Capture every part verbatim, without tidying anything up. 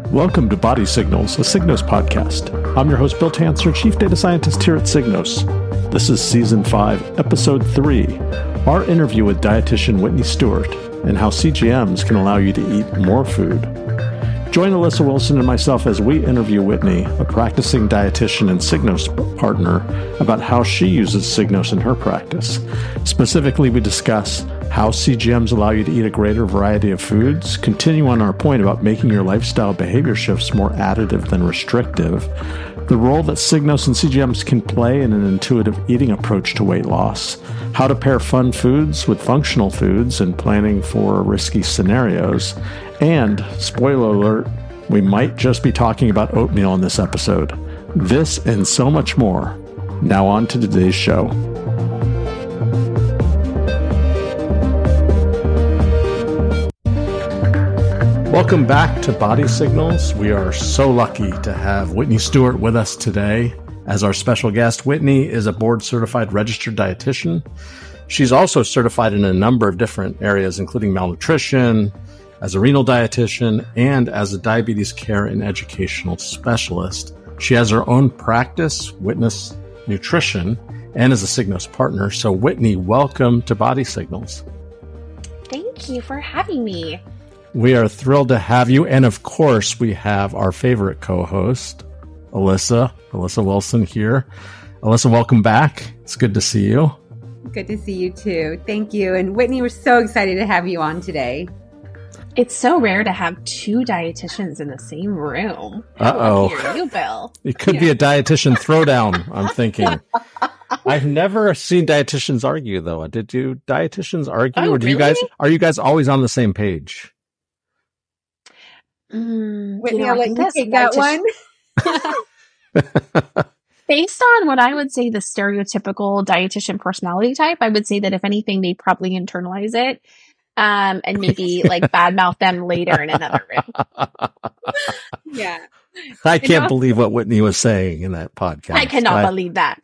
Welcome to Body Signals, a Signos podcast. I'm your host, Bill Tanzer, Chief Data Scientist here at Signos. This is Season five, Episode three, our interview with dietitian Whitney Stewart and how C G Ms can allow you to eat more food. Join Alyssa Wilson and myself as we interview Whitney, a practicing dietitian and Signos partner, about how she uses Signos in her practice. Specifically, we discuss how C G Ms allow you to eat a greater variety of foods, continue on our point about making your lifestyle behavior shifts more additive than restrictive, the role that Signos and C G Ms can play in an intuitive eating approach to weight loss, how to pair fun foods with functional foods and planning for risky scenarios, and, spoiler alert, we might just be talking about oatmeal in this episode. This and so much more. Now on to today's show. Welcome back to Body Signals. We are so lucky to have Whitney Stewart with us today as our special guest. Whitney is a board-certified registered dietitian. She's also certified in a number of different areas, including malnutrition, as a renal dietitian, and as a diabetes care and educational specialist. She has her own practice, Witness Nutrition, and is a Signos partner. So Whitney, welcome to Body Signals. Thank you for having me. We are thrilled to have you. And of course, we have our favorite co-host, Alyssa, Alyssa Wilson here. Alyssa, welcome back. It's good to see you. Good to see you too. Thank you. And Whitney, we're so excited to have you on today. It's so rare to have two dietitians in the same room. Uh-oh. How lucky are you, Bill? It could yeah. be a dietitian throwdown, I'm thinking. I've never seen dietitians argue, though. Did you dietitians argue? Oh, or do really? you guys, are you guys always on the same page? Mm, Whitney, you know, I'll let you take that one. Based on what I would say the stereotypical dietitian personality type, I would say that if anything, they probably internalize it. Um, and maybe like badmouth them later in another room. Yeah. I can't know, believe what Whitney was saying in that podcast. I cannot I, believe that.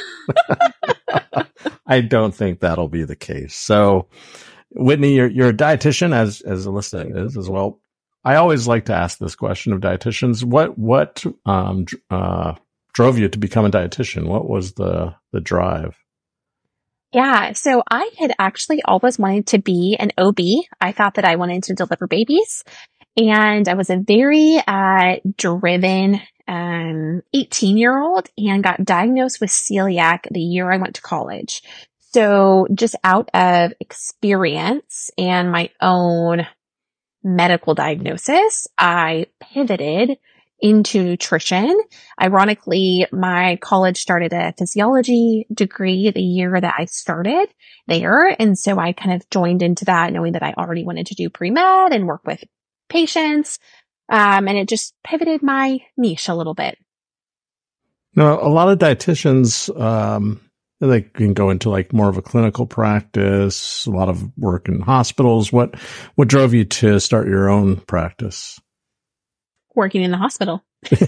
I don't think that'll be the case. So, Whitney, you're, you're a dietitian, as, as Alyssa is as well. I always like to ask this question of dietitians. What, what, um, uh, drove you to become a dietitian? What was the, the drive? Yeah, so I had actually always wanted to be an O B. I thought that I wanted to deliver babies, and I was a very uh, driven um, eighteen-year-old and got diagnosed with celiac the year I went to college. So just out of experience and my own medical diagnosis, I pivoted into nutrition. Ironically, my college started a physiology degree the year that I started there. And so I kind of joined into that knowing that I already wanted to do pre-med and work with patients. Um, and it just pivoted my niche a little bit. Now, a lot of dietitians, um, they can go into like more of a clinical practice, a lot of work in hospitals. What, what drove you to start your own practice? Working in the hospital.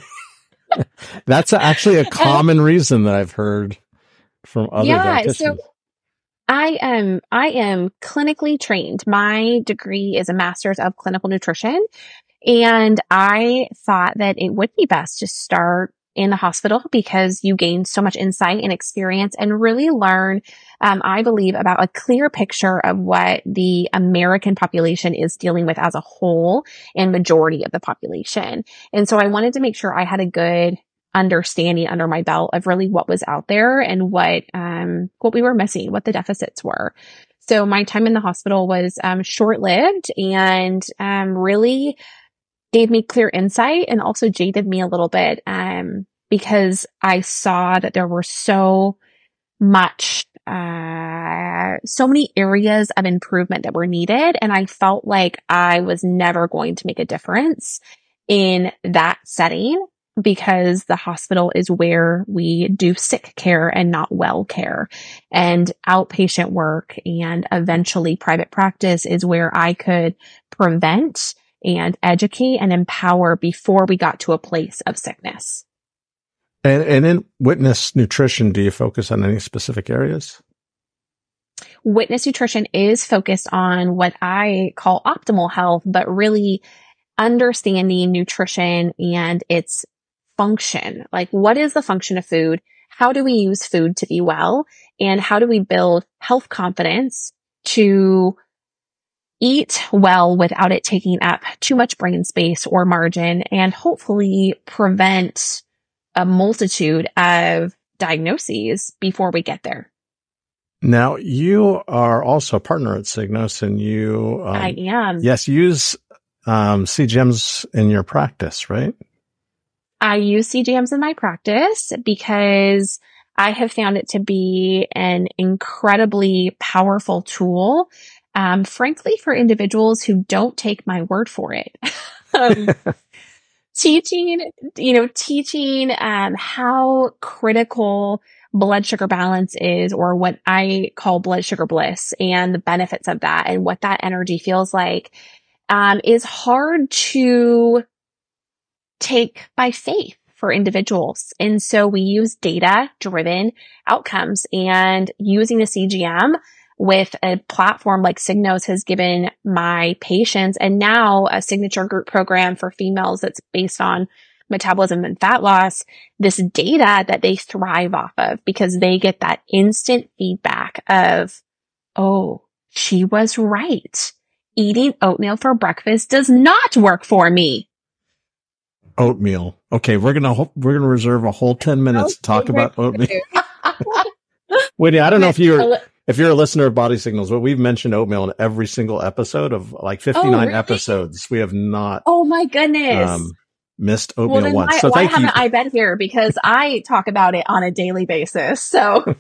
That's actually a common reason that I've heard from other yeah, dietitians. So I am, I am clinically trained. My degree is a master's of clinical nutrition. And I thought that it would be best to start in the hospital because you gain so much insight and experience and really learn, um, I believe, about a clear picture of what the American population is dealing with as a whole and majority of the population. And so I wanted to make sure I had a good understanding under my belt of really what was out there and what, um, what we were missing, what the deficits were. So my time in the hospital was, um, short-lived and, um, really gave me clear insight and also jaded me a little bit, um, because I saw that there were so much, uh, so many areas of improvement that were needed. And I felt like I was never going to make a difference in that setting because the hospital is where we do sick care and not well care, and outpatient work and eventually private practice is where I could prevent and educate and empower before we got to a place of sickness. And, and in Witness Nutrition, do you focus on any specific areas? Witness Nutrition is focused on what I call optimal health, but really understanding nutrition and its function. Like, what is the function of food? How do we use food to be well? And how do we build health confidence to eat well without it taking up too much brain space or margin, and hopefully prevent a multitude of diagnoses before we get there? Now, you are also a partner at Signos, and you, um, I am. Yes, use um, C G Ms in your practice, right? I use C G Ms in my practice because I have found it to be an incredibly powerful tool, um, frankly, for individuals who don't take my word for it. um, teaching, you know, teaching um, how critical blood sugar balance is, or what I call blood sugar bliss, and the benefits of that and what that energy feels like, um, is hard to take by faith for individuals. And so we use data driven outcomes, and using a C G M with a platform like Signos has given my patients, and now a signature group program for females that's based on metabolism and fat loss, this data that they thrive off of, because they get that instant feedback of, oh, she was right. Eating oatmeal for breakfast does not work for me. Oatmeal. Okay, we're gonna we're gonna reserve a whole ten minutes to talk about oatmeal. Whitney, I don't know if you're if you're a listener of Body Signals, but we've mentioned oatmeal in every single episode of like fifty-nine oh, really? episodes. We have not. Oh my goodness. Um, missed oatmeal well, once. Why, so why thank haven't you. I been here? Because I talk about it on a daily basis. So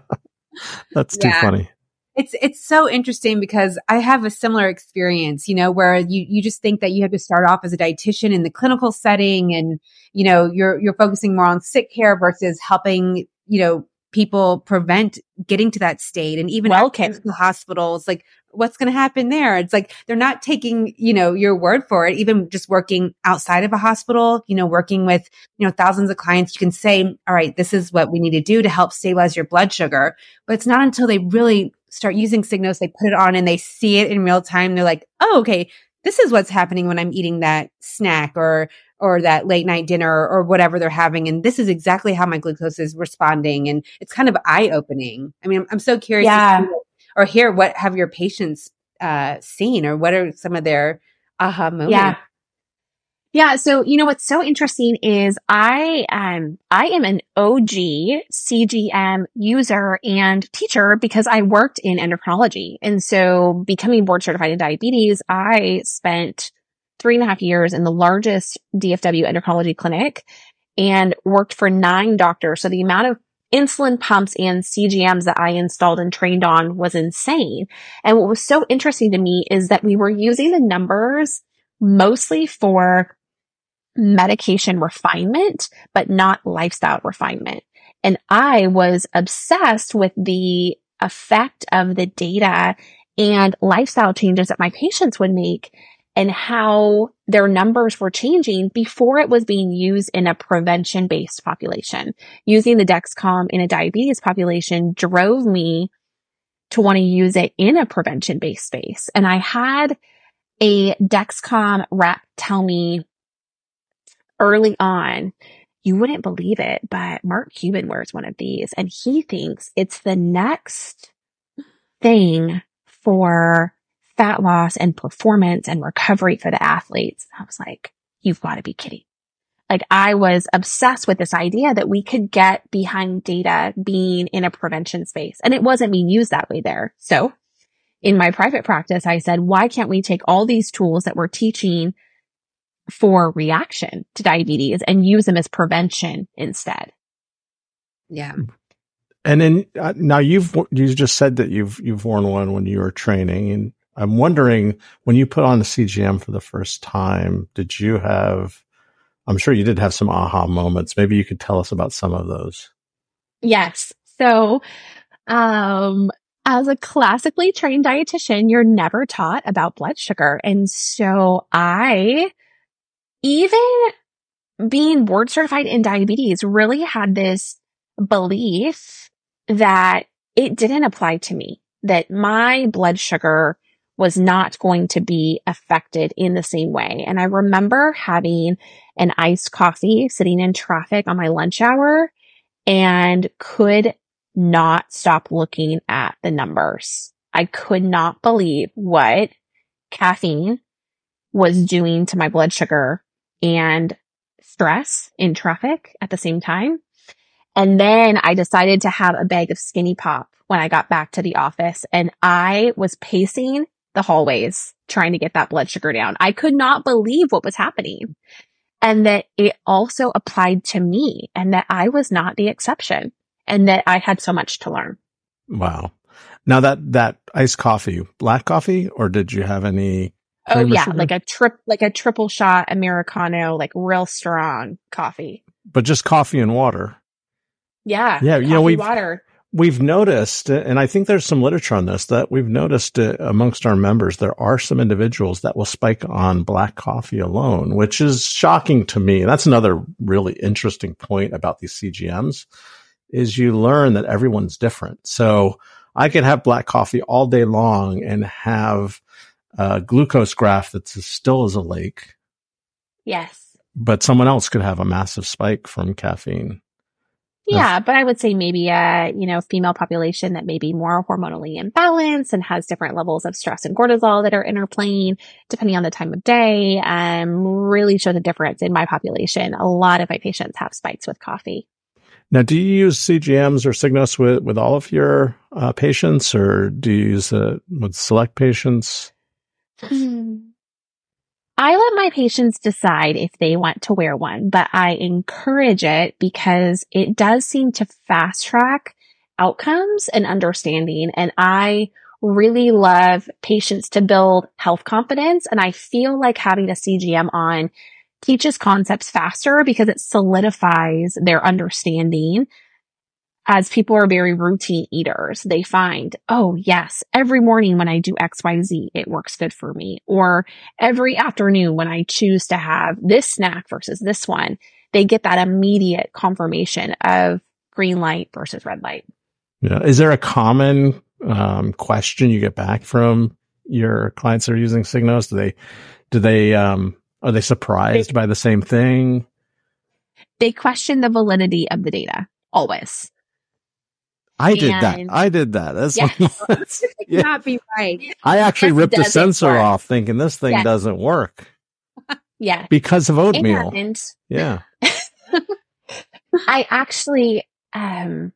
that's too yeah. funny. It's it's so interesting because I have a similar experience, you know, where you, you just think that you have to start off as a dietitian in the clinical setting, and, you know, you're you're focusing more on sick care versus helping, you know, people prevent getting to that state. And even well, at the hospitals, like, what's going to happen there? It's like they're not taking, you know, your word for it. Even just working outside of a hospital, you know, working with, you know, thousands of clients, you can say, all right, this is what we need to do to help stabilize your blood sugar. But it's not until they really start using Signos, they put it on and they see it in real time. They're like, oh, okay, this is what's happening when I'm eating that snack or or that late night dinner or whatever they're having. And this is exactly how my glucose is responding. And it's kind of eye opening. I mean, I'm, I'm so curious yeah. to see or hear what have your patients uh, seen, or what are some of their aha moments? Yeah. Yeah. So, you know, what's so interesting is I, um, I am an O G C G M user and teacher because I worked in endocrinology. And so becoming board certified in diabetes, I spent three and a half years in the largest D F W endocrinology clinic and worked for nine doctors. So the amount of insulin pumps and C G Ms that I installed and trained on was insane. And what was so interesting to me is that we were using the numbers mostly for medication refinement, but not lifestyle refinement. And I was obsessed with the effect of the data and lifestyle changes that my patients would make, and how their numbers were changing before it was being used in a prevention-based population. Using the Dexcom in a diabetes population drove me to want to use it in a prevention-based space. And I had a Dexcom rep tell me early on, you wouldn't believe it, but Mark Cuban wears one of these, and he thinks it's the next thing for fat loss and performance and recovery for the athletes. I was like, you've got to be kidding. Like, I was obsessed with this idea that we could get behind data being in a prevention space, and it wasn't being used that way there. So in my private practice, I said, why can't we take all these tools that we're teaching for reaction to diabetes and use them as prevention instead? Yeah. And then uh, now you've you just said that you've you've worn one when you were training, and I'm wondering, when you put on the C G M for the first time, did you have? I'm sure you did have some aha moments. Maybe you could tell us about some of those. Yes. So, um, as a classically trained dietitian, you're never taught about blood sugar, and so I, even being board certified in diabetes, really had this belief that it didn't apply to me, that my blood sugar was not going to be affected in the same way. And I remember having an iced coffee sitting in traffic on my lunch hour and could not stop looking at the numbers. I could not believe what caffeine was doing to my blood sugar and stress in traffic at the same time. And then I decided to have a bag of Skinny Pop when I got back to the office, and I was pacing the hallways trying to get that blood sugar down. I could not believe what was happening, and that it also applied to me, and that I was not the exception, and that I had so much to learn. Wow. Now that, that iced coffee, black coffee, or did you have any? Oh yeah. Sugar? Like a trip, like a triple shot Americano, like real strong coffee. But just coffee and water. Yeah. Yeah. You know, we've, water. we've noticed, and I think there's some literature on this, that we've noticed uh, amongst our members, there are some individuals that will spike on black coffee alone, which is shocking to me. That's another really interesting point about these C G Ms is you learn that everyone's different. So I could have black coffee all day long and have a glucose graph that's as still as a lake. Yes. But someone else could have a massive spike from caffeine. Yeah, but I would say maybe a, you know, female population that may be more hormonally imbalanced and has different levels of stress and cortisol that are interplaying depending on the time of day, um, really show the difference in my population. A lot of my patients have spikes with coffee. Now, do you use C G Ms or Signos with, with all of your uh, patients, or do you use it with select patients? I let my patients decide if they want to wear one, but I encourage it because it does seem to fast track outcomes and understanding. And I really love patients to build health confidence. And I feel like having a C G M on teaches concepts faster because it solidifies their understanding. As people are very routine eaters, they find, oh yes, every morning when I do X Y Z, it works good for me. Or every afternoon when I choose to have this snack versus this one, they get that immediate confirmation of green light versus red light. Yeah. Is there a common um, question you get back from your clients that are using Signos? Do they, do they, um, are they surprised they, by the same thing? They question the validity of the data always. I and, did that. I did that. That's yes. like, it yeah. cannot be right. I actually yes, ripped the sensor work. off thinking this thing yes. doesn't work. Yeah. Because of oatmeal. And yeah. I actually, um,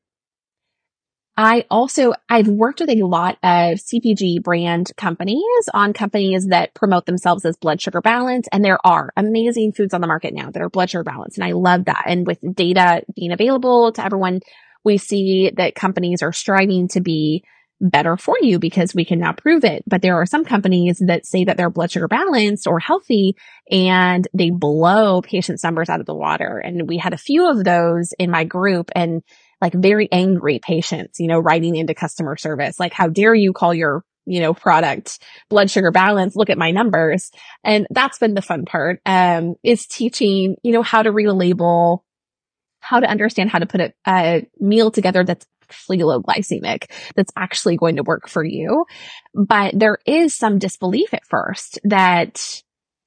I also, I've worked with a lot of C P G brand companies on companies that promote themselves as blood sugar balance. And there are amazing foods on the market now that are blood sugar balance. And I love that. And with data being available to everyone, we see that companies are striving to be better for you because we can now prove it. But there are some companies that say that they're blood sugar balanced or healthy and they blow patients' numbers out of the water. And we had a few of those in my group and like very angry patients, you know, writing into customer service, like, how dare you call your, you know, product blood sugar balance? Look at my numbers. And that's been the fun part, um, is teaching, you know, how to read a label, how to understand how to put a, a meal together that's actually low glycemic, that's actually going to work for you. But there is some disbelief at first that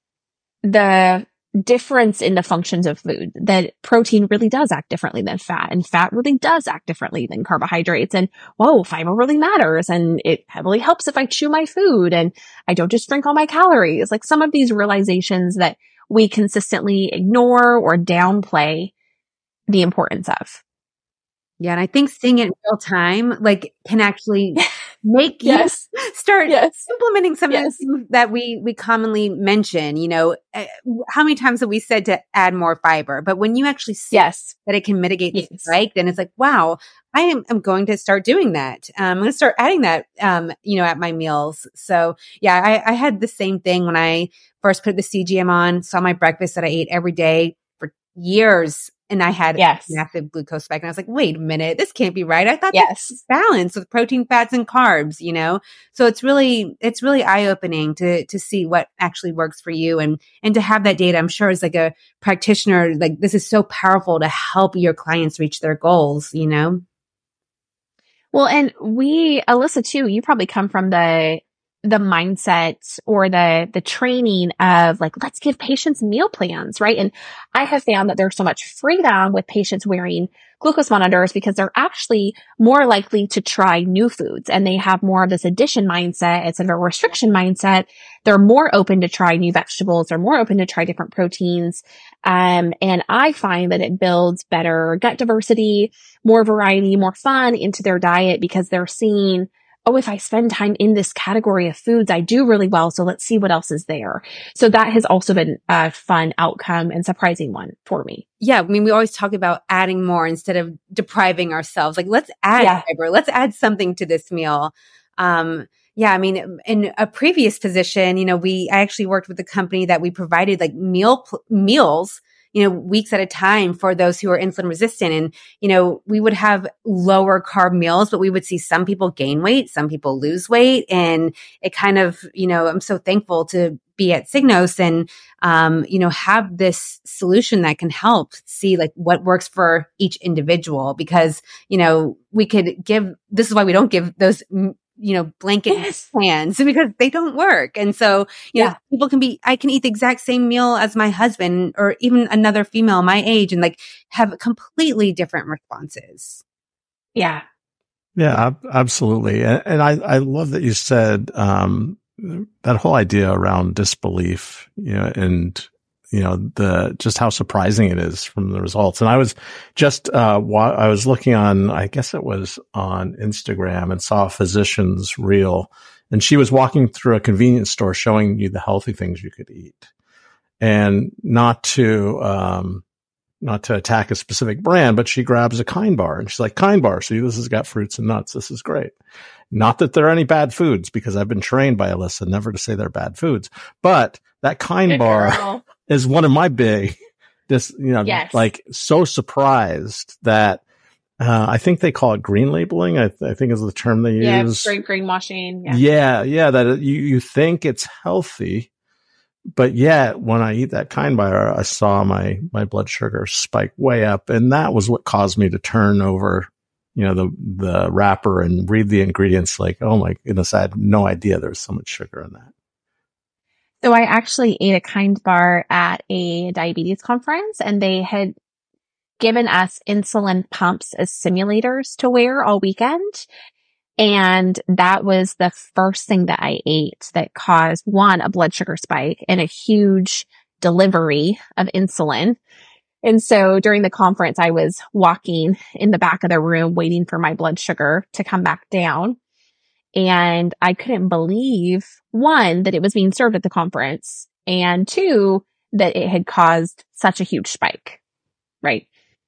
the difference in the functions of food, that protein really does act differently than fat, and fat really does act differently than carbohydrates. And whoa, fiber really matters. And it heavily helps if I chew my food and I don't just drink all my calories. Like some of these realizations that we consistently ignore or downplay the importance of. Yeah. And I think seeing it in real time, like, can actually make yes. you start yes. implementing some yes. of the things that we, we commonly mention. You know, uh, how many times have we said to add more fiber? But when you actually see yes. that it can mitigate the yes. spike, then it's like, wow, I am I'm going to start doing that. Um, I'm going to start adding that, um, you know, at my meals. So yeah, I, I had the same thing when I first put the C G M on, saw my breakfast that I ate every day for years. And I had yes. a massive glucose spike. And I was like, wait a minute, this can't be right. I thought yes. this was balanced with protein, fats, and carbs, you know? So it's really, it's really eye-opening to, to see what actually works for you. And, and to have that data, I'm sure as like a practitioner, like this is so powerful to help your clients reach their goals, you know? Well, and we, Alyssa too, you probably come from the the mindset or the, the training of like, let's give patients meal plans, right? And I have found that there's so much freedom with patients wearing glucose monitors because they're actually more likely to try new foods and they have more of this addition mindset instead of a restriction mindset. They're more open to try new vegetables. They're more open to try different proteins. Um, and I find that it builds better gut diversity, more variety, more fun into their diet because they're seeing, oh, if I spend time in this category of foods, I do really well. So let's see what else is there. So that has also been a fun outcome and surprising one for me. Yeah. I mean, we always talk about adding more instead of depriving ourselves. Like, let's add yeah. fiber. Let's add something to this meal. Um, yeah. I mean, in a previous position, you know, we, I actually worked with a company that we provided like meal, meals, you know, weeks at a time for those who are insulin resistant. And, you know, we would have lower carb meals, but we would see some people gain weight, some people lose weight. And it kind of, you know, I'm so thankful to be at Signos and, um, you know, have this solution that can help see like what works for each individual because, you know, we could give, this is why we don't give those you know, blanket yes. plans because they don't work. And so, you yeah. know, people can be, I can eat the exact same meal as my husband or even another female my age and like have completely different responses. Yeah. Yeah, ab- absolutely. And, and I, I love that you said, um, that whole idea around disbelief, you know, and, you know, the, just how surprising it is from the results. And I was just, uh, wa- I was looking on, I guess it was on Instagram and saw a physician's reel and she was walking through a convenience store showing you the healthy things you could eat and not to, um, not to attack a specific brand, but she grabs a Kind bar and she's like, Kind bar. See, this has got fruits and nuts. This is great. Not that there are any bad foods because I've been trained by Alyssa never to say they're bad foods, but that Kind Good bar girl. Is one of my big, this, you know, yes. like so surprised that, uh, I think they call it green labeling. I, th- I think is the term they yeah, use. Yeah, greenwashing. Yeah. yeah. Yeah. That it, you, you think it's healthy, but yet when I eat that Kind bar, I saw my, my blood sugar spike way up. And that was what caused me to turn over, you know, the, the wrapper and read the ingredients like, oh my goodness, I had no idea there was so much sugar in that. So I actually ate a Kind bar at a diabetes conference and they had given us insulin pumps as simulators to wear all weekend. And that was the first thing that I ate that caused one, a blood sugar spike and a huge delivery of insulin. And so during the conference, I was walking in the back of the room waiting for my blood sugar to come back down. And I couldn't believe, one, that it was being served at the conference, and two, that it had caused such a huge spike. Right.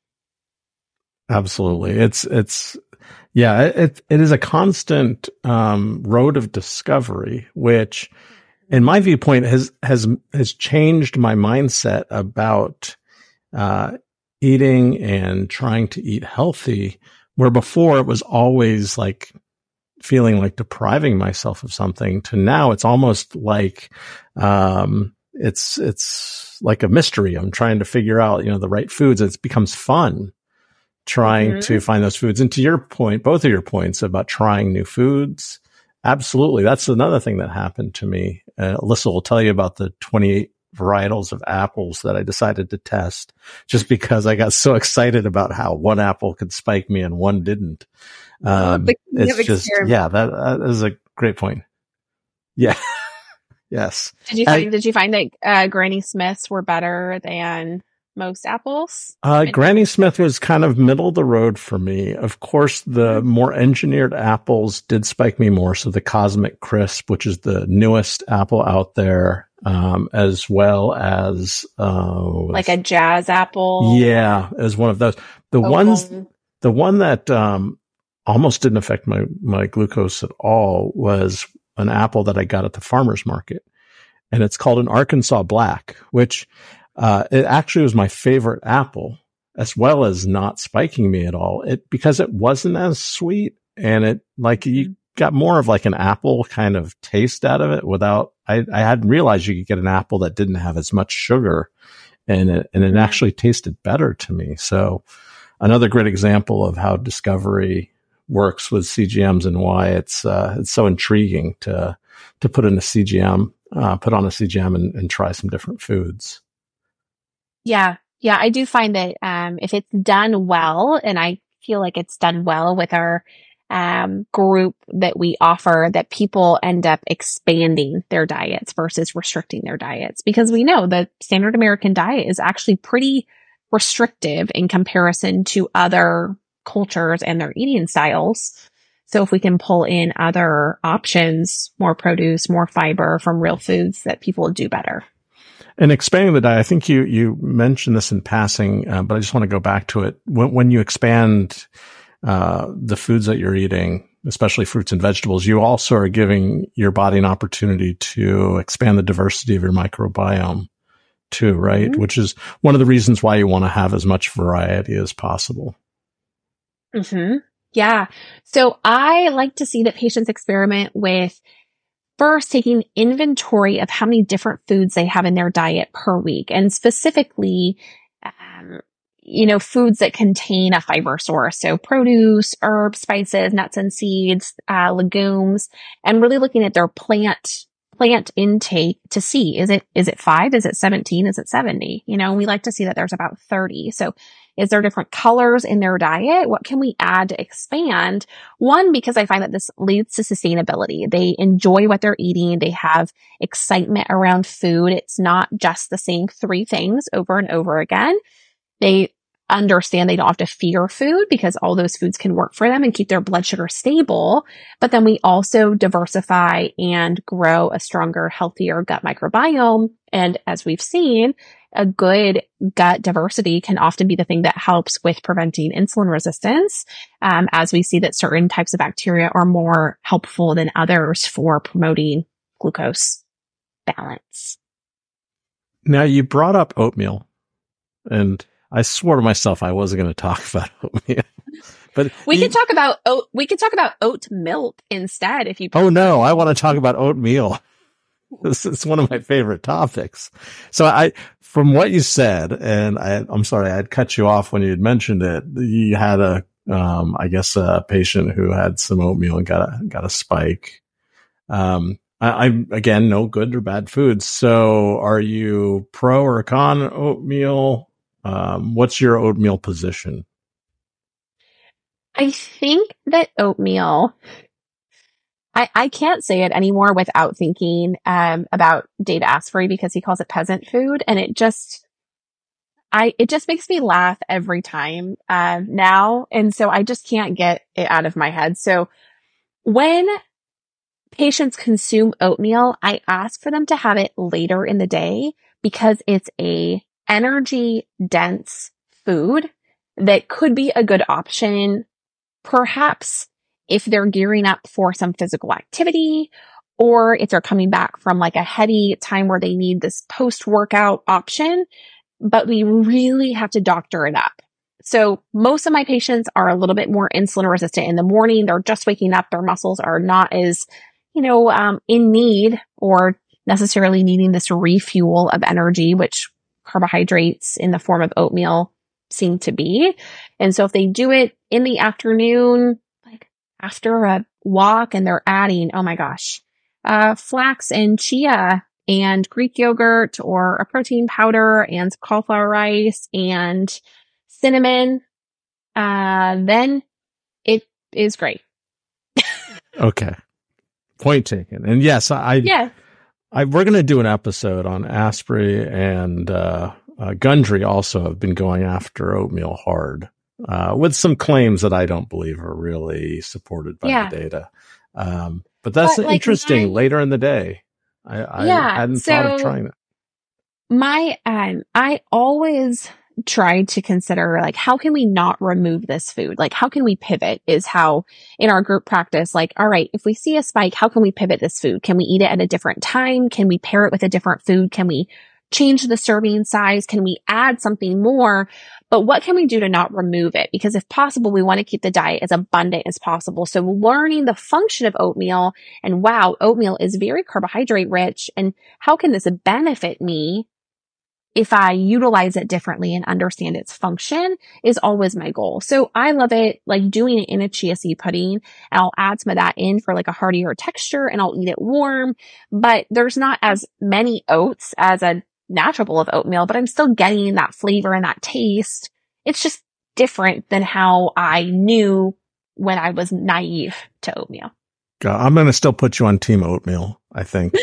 Absolutely. It's, it's, yeah, it, it is a constant, um, road of discovery, which in my viewpoint has, has, has changed my mindset about, uh, eating and trying to eat healthy, where before it was always like, feeling like depriving myself of something to now it's almost like, um, it's, it's like a mystery. I'm trying to figure out, you know, the right foods. It becomes fun trying mm-hmm. to find those foods. And to your point, both of your points about trying new foods. Absolutely. That's another thing that happened to me. Uh, Alyssa will tell you about the twenty-eight varietals of apples that I decided to test just because I got so excited about how one apple could spike me and one didn't. Um, it's just, yeah, that, that is a great point. Yeah. Yes. Did you find, I, did you find that, uh, Granny Smiths were better than most apples? Uh, Granny Smith was kind of middle of the road for me. Of course, the more engineered apples did spike me more. So the Cosmic Crisp, which is the newest apple out there, um, as well as, uh, like a Jazz apple. Yeah. As one of those, the oh, ones, um, the one that, um, almost didn't affect my, my glucose at all was an apple that I got at the farmer's market. And it's called an Arkansas Black, which, uh, it actually was my favorite apple, as well as not spiking me at all. It, because it wasn't as sweet and it, like, you got more of like an apple kind of taste out of it without, I, I hadn't realized you could get an apple that didn't have as much sugar and it, and it actually tasted better to me. So another great example of how discovery works with C G Ms and why it's, uh, it's so intriguing to, to put in a C G M, uh, put on a C G M and, and try some different foods. Yeah. Yeah. I do find that, um, if it's done well, and I feel like it's done well with our, um, group that we offer, that people end up expanding their diets versus restricting their diets, because we know the standard American diet is actually pretty restrictive in comparison to other cultures and their eating styles. So if we can pull in other options, more produce, more fiber from real foods, that people will do better. And expanding the diet, I think you, you mentioned this in passing, uh, but I just want to go back to it. When, when you expand, uh, the foods that you're eating, especially fruits and vegetables, you also are giving your body an opportunity to expand the diversity of your microbiome too, right? Mm-hmm. Which is one of the reasons why you want to have as much variety as possible. Mm-hmm. Yeah. So I like to see that patients experiment with first taking inventory of how many different foods they have in their diet per week, and specifically, um, you know, foods that contain a fiber source. So produce, herbs, spices, nuts and seeds, uh, legumes, and really looking at their plant plant intake to see, is it, is it five? Is it seventeen? Is it seventy? You know, we like to see that there's about thirty. So is there different colors in their diet? What can we add to expand? One, because I find that this leads to sustainability. They enjoy what they're eating. They have excitement around food. It's not just the same three things over and over again. They understand they don't have to fear food because all those foods can work for them and keep their blood sugar stable. But then we also diversify and grow a stronger, healthier gut microbiome. And as we've seen, a good gut diversity can often be the thing that helps with preventing insulin resistance, um, as we see that certain types of bacteria are more helpful than others for promoting glucose balance. Now, you brought up oatmeal, and I swore to myself I wasn't going to talk about oatmeal. But we you, could talk about oat. We could talk about oat milk instead, if you. Oh no, I want to talk about oatmeal. This is one of my favorite topics. So I, from what you said, and I, I'm sorry, I'd cut you off when you had mentioned it. You had a, um, I guess a patient who had some oatmeal and got a, got a spike. Um, I, I'm again, no good or bad foods. So are you pro or con oatmeal? Um, what's your oatmeal position? I think that oatmeal, I, I can't say it anymore without thinking um, about Dave Asprey, because he calls it peasant food. And it just, I, it just makes me laugh every time uh, now. And so I just can't get it out of my head. So when patients consume oatmeal, I ask for them to have it later in the day, because it's a energy dense food that could be a good option, perhaps if they're gearing up for some physical activity, or if they're coming back from like a heady time where they need this post-workout option, but we really have to doctor it up. So most of my patients are a little bit more insulin resistant in the morning. They're just waking up. Their muscles are not as, you know, um, in need or necessarily needing this refuel of energy, which carbohydrates in the form of oatmeal seem to be. And so if they do it in the afternoon, like after a walk, and they're adding, oh my gosh, uh, flax and chia and Greek yogurt or a protein powder and cauliflower rice and cinnamon, uh, then it is great. Okay. Point taken. And yes, I, yeah. I, we're going to do an episode on Asprey, and, uh, uh, Gundry also have been going after oatmeal hard, uh, with some claims that I don't believe are really supported by yeah. the data. Um, but that's but, like, interesting. My, later in the day, I, I yeah, hadn't so thought of trying it. My, um, I always tried to consider, like, how can we not remove this food? Like, how can we pivot is how in our group practice, like, all right, if we see a spike, how can we pivot this food? Can we eat it at a different time? Can we pair it with a different food? Can we change the serving size? Can we add something more? But what can we do to not remove it? Because if possible, we want to keep the diet as abundant as possible. So learning the function of oatmeal, and wow, oatmeal is very carbohydrate rich. And how can this benefit me if I utilize it differently and understand its function is always my goal. So I love it, like doing it in a chia seed pudding, and I'll add some of that in for like a heartier texture, and I'll eat it warm, but there's not as many oats as a natural bowl of oatmeal, but I'm still getting that flavor and that taste. It's just different than how I knew when I was naive to oatmeal. God, I'm going to still put you on team oatmeal, I think.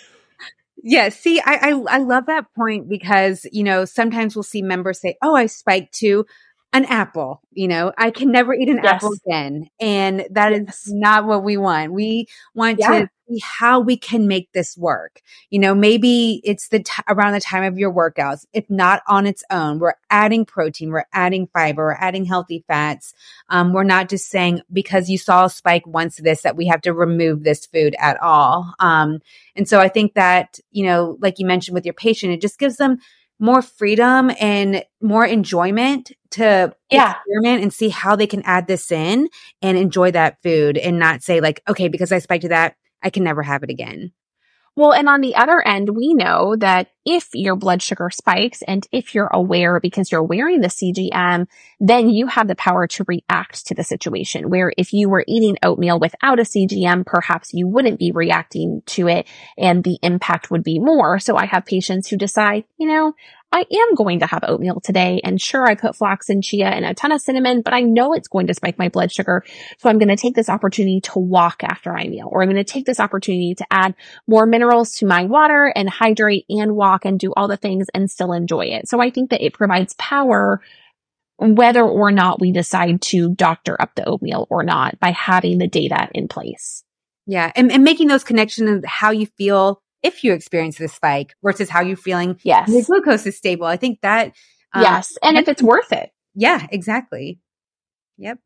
Yeah. See, I, I, I love that point because, you know, sometimes we'll see members say, oh, I spiked to an apple, you know, I can never eat an Yes. apple again. And that Yes. is not what we want. We want Yeah. to see how we can make this work. You know, maybe it's the t- around the time of your workouts. If not on its own, we're adding protein, we're adding fiber, we're adding healthy fats. Um, we're not just saying because you saw a spike once this, that we have to remove this food at all. Um, and so I think that, you know, like you mentioned with your patient, it just gives them more freedom and more enjoyment to Yeah. experiment and see how they can add this in and enjoy that food and not say like, okay, because I spiked to that, I can never have it again. Well, and on the other end, we know that if your blood sugar spikes and if you're aware because you're wearing the C G M, then you have the power to react to the situation. Where if you were eating oatmeal without a C G M, perhaps you wouldn't be reacting to it and the impact would be more. So I have patients who decide, you know, I am going to have oatmeal today. And sure, I put flax and chia and a ton of cinnamon, but I know it's going to spike my blood sugar. So I'm going to take this opportunity to walk after I meal, or I'm going to take this opportunity to add more minerals to my water and hydrate and walk and do all the things and still enjoy it. So I think that it provides power whether or not we decide to doctor up the oatmeal or not by having the data in place. Yeah. And, and making those connections of how you feel if you experience this spike versus how you're feeling. Yes. The glucose is stable. I think that. Um, yes. And if it's worth it. Yeah, exactly. Yep.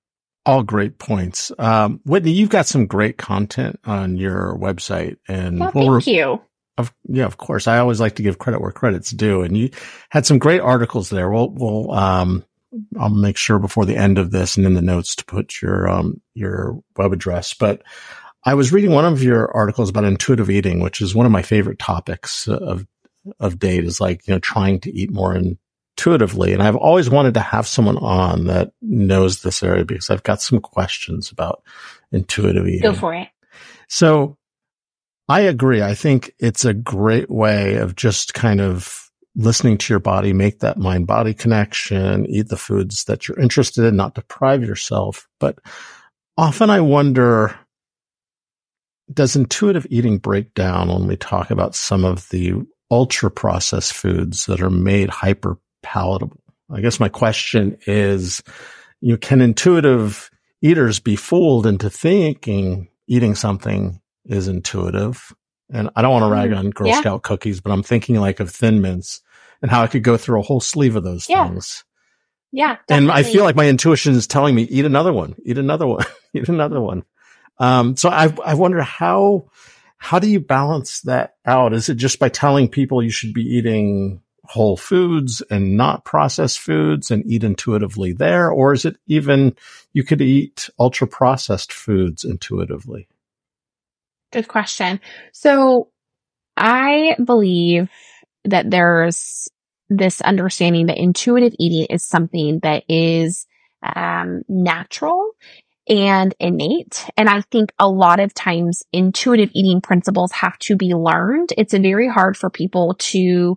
All great points. Um, Whitney, you've got some great content on your website, and well, we'll thank re- you. Of, yeah, of course. I always like to give credit where credit's due, and you had some great articles there. We'll, we'll, um, I'll make sure before the end of this and in the notes to put your, um, your web address. But I was reading one of your articles about intuitive eating, which is one of my favorite topics of, of date, is like, you know, trying to eat more intuitively. And I've always wanted to have someone on that knows this area because I've got some questions about intuitive eating. Go for it. So I agree. I think it's a great way of just kind of listening to your body, make that mind-body connection, eat the foods that you're interested in, not deprive yourself. But often I wonder, does intuitive eating break down when we talk about some of the ultra-processed foods that are made hyper-palatable? I guess my question is, you know, can intuitive eaters be fooled into thinking eating something is intuitive? And I don't want to rag on Girl yeah. Scout cookies, but I'm thinking like of Thin Mints and how I could go through a whole sleeve of those yeah. things. Yeah. Definitely. And I feel like my intuition is telling me, eat another one, eat another one, eat another one. Um, so I, I wonder how, how do you balance that out? Is it just by telling people you should be eating whole foods and not processed foods and eat intuitively there? Or is it even, you could eat ultra processed foods intuitively? Good question. So I believe that there's this understanding that intuitive eating is something that is um, natural and innate. And I think a lot of times intuitive eating principles have to be learned. It's very hard for people to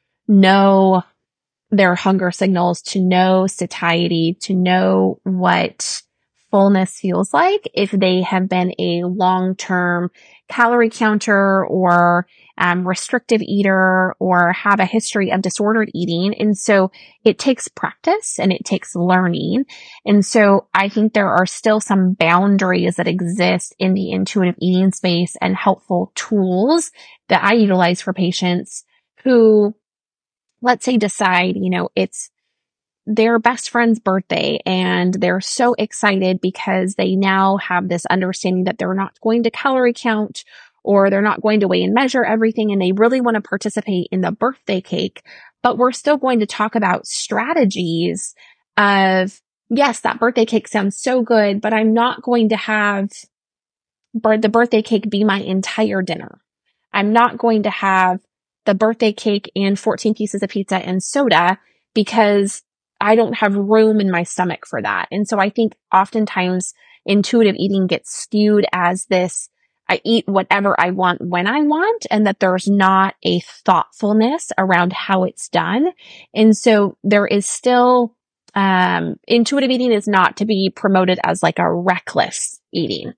know their hunger signals, to know satiety, to know what fullness feels like if they have been a long-term calorie counter or um, restrictive eater or have a history of disordered eating. And so it takes practice and it takes learning. And so I think there are still some boundaries that exist in the intuitive eating space and helpful tools that I utilize for patients who, let's say, decide, you know, it's their best friend's birthday and they're so excited because they now have this understanding that they're not going to calorie count or they're not going to weigh and measure everything, and they really want to participate in the birthday cake. But we're still going to talk about strategies of, yes, that birthday cake sounds so good, but I'm not going to have the birthday cake be my entire dinner. I'm not going to have the birthday cake and fourteen pieces of pizza and soda because I don't have room in my stomach for that. And so I think oftentimes intuitive eating gets skewed as this, I eat whatever I want when I want, and that there's not a thoughtfulness around how it's done. And so there is still, um, intuitive eating is not to be promoted as like a reckless eating.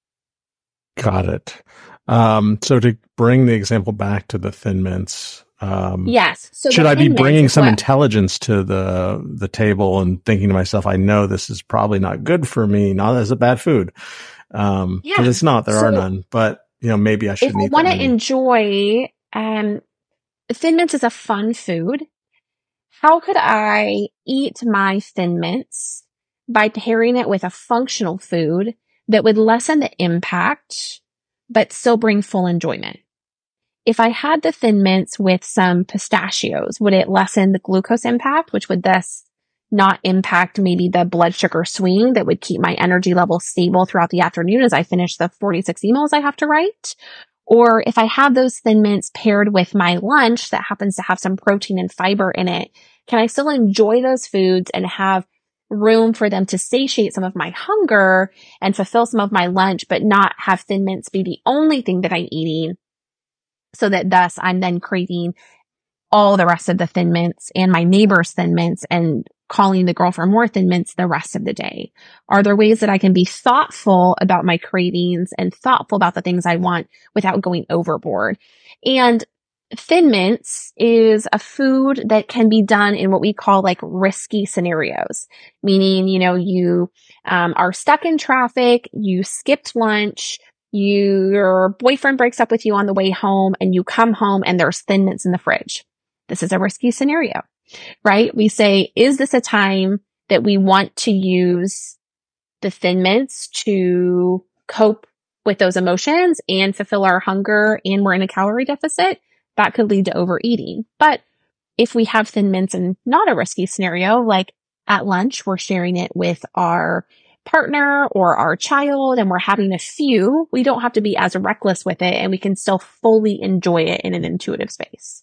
Got it. Um, so to bring the example back to the Thin Mints, um, yes. So should I be bringing some what? intelligence to the the table and thinking to myself, I know this is probably not good for me, not as a bad food, um, because yeah. it's not. There so are none. But you know, maybe I should. If I want to enjoy, um, Thin Mints is a fun food. How could I eat my Thin Mints by pairing it with a functional food that would lessen the impact, but still bring full enjoyment? If I had the Thin Mints with some pistachios, would it lessen the glucose impact, which would thus not impact maybe the blood sugar swing that would keep my energy level stable throughout the afternoon as I finish the forty-six emails I have to write? Or if I have those Thin Mints paired with my lunch that happens to have some protein and fiber in it, can I still enjoy those foods and have room for them to satiate some of my hunger and fulfill some of my lunch, but not have Thin Mints be the only thing that I'm eating, so that thus I'm then craving all the rest of the Thin Mints and my neighbor's Thin Mints and calling the girl for more Thin Mints the rest of the day? Are there ways that I can be thoughtful about my cravings and thoughtful about the things I want without going overboard? And Thin Mints is a food that can be done in what we call like risky scenarios, meaning, you know, you um, are stuck in traffic, you skipped lunch, you, your boyfriend breaks up with you on the way home, and you come home and there's Thin Mints in the fridge. This is a risky scenario, right? We say, is this a time that we want to use the Thin Mints to cope with those emotions and fulfill our hunger and we're in a calorie deficit? That could lead to overeating. But if we have Thin Mints and not a risky scenario, like at lunch, we're sharing it with our partner or our child and we're having a few, we don't have to be as reckless with it and we can still fully enjoy it in an intuitive space.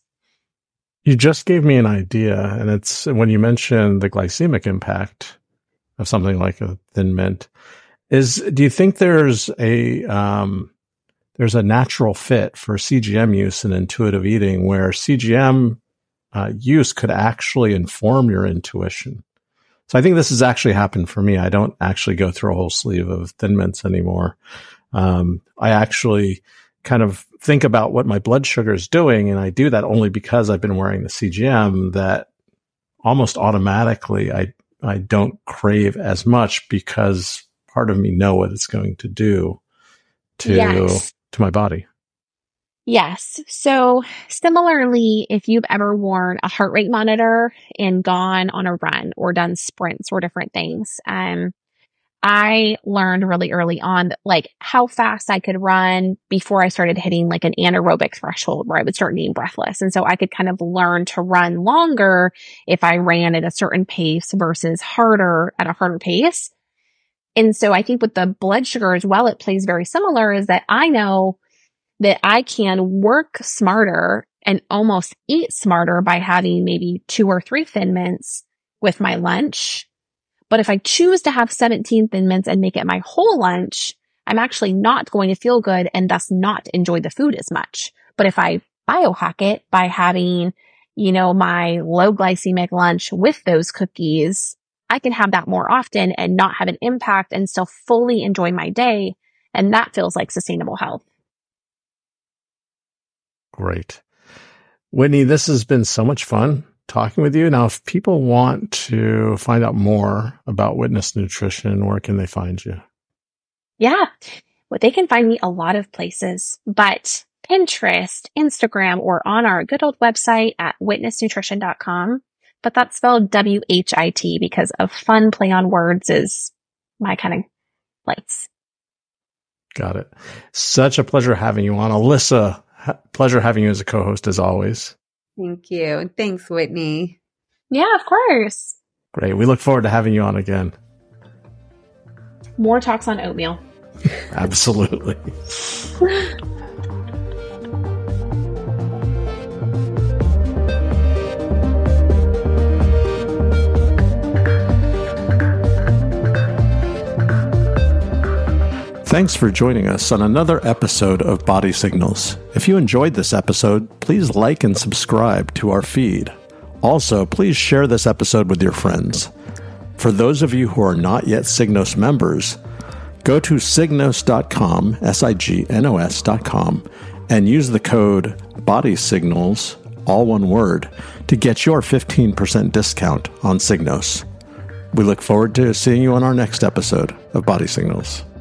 You just gave me an idea, and it's when you mentioned the glycemic impact of something like a Thin Mint. Is do you think there's a um, there's a natural fit for C G M use in intuitive eating, where C G M uh, use could actually inform your intuition? So I think this has actually happened for me. I don't actually go through a whole sleeve of Thin Mints anymore. Um, I actually kind of think about what my blood sugar is doing, and I do that only because I've been wearing the C G M, that almost automatically I I don't crave as much because part of me know what it's going to do to yes. to my body. Yes. So similarly, if you've ever worn a heart rate monitor and gone on a run or done sprints or different things, um, I learned really early on that, like, how fast I could run before I started hitting like an anaerobic threshold where I would start being breathless. And so I could kind of learn to run longer if I ran at a certain pace versus harder at a harder pace. And so I think with the blood sugar as well, it plays very similar, is that I know that I can work smarter and almost eat smarter by having maybe two or three Thin Mints with my lunch. But if I choose to have seventeen Thin Mints and make it my whole lunch, I'm actually not going to feel good and thus not enjoy the food as much. But if I biohack it by having, you know, my low glycemic lunch with those cookies, I can have that more often and not have an impact and still fully enjoy my day. And that feels like sustainable health. Great. Whitney, this has been so much fun talking with you. Now, if people want to find out more about Witness Nutrition, where can they find you? Yeah, well, they can find me a lot of places, but Pinterest, Instagram, or on our good old website at witness nutrition dot com. But that's spelled W H I T because a fun play on words is my kind of place. Got it. Such a pleasure having you on. Alyssa, pleasure having you as a co-host as always. Thank you. Thanks, Whitney. Yeah, of course. Great. We look forward to having you on again. More talks on oatmeal. Absolutely. Thanks for joining us on another episode of Body Signals. If you enjoyed this episode, please like and subscribe to our feed. Also, please share this episode with your friends. For those of you who are not yet Signos members, go to signos dot com, S I G N O S dot com, and use the code BODYSIGNALS, all one word, to get your fifteen percent discount on Signos. We look forward to seeing you on our next episode of Body Signals.